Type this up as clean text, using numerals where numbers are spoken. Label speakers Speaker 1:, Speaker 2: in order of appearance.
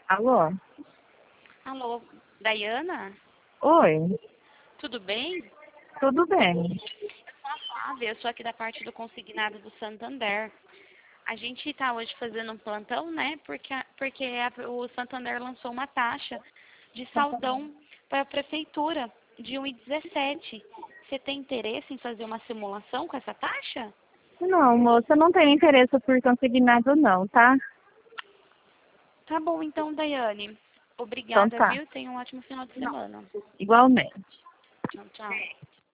Speaker 1: Alô?
Speaker 2: Alô, Daiana?
Speaker 1: Oi,
Speaker 2: Tudo bem?
Speaker 1: tudo bem?
Speaker 2: Flávia, eu sou aqui da parte do consignado do Santander. A gente está hoje fazendo um plantão, né? O Santander lançou uma taxa de saldão para a prefeitura de 1,17. Você tem interesse em fazer uma simulação com essa taxa?
Speaker 1: Não, moça, eu não tenho interesse por consignado não, tá?
Speaker 2: Tá bom, então, Daiane.
Speaker 1: Então
Speaker 2: Obrigada,
Speaker 1: tá,
Speaker 2: viu? Tenha um ótimo final de semana.
Speaker 1: igualmente.
Speaker 2: Tchau, tchau.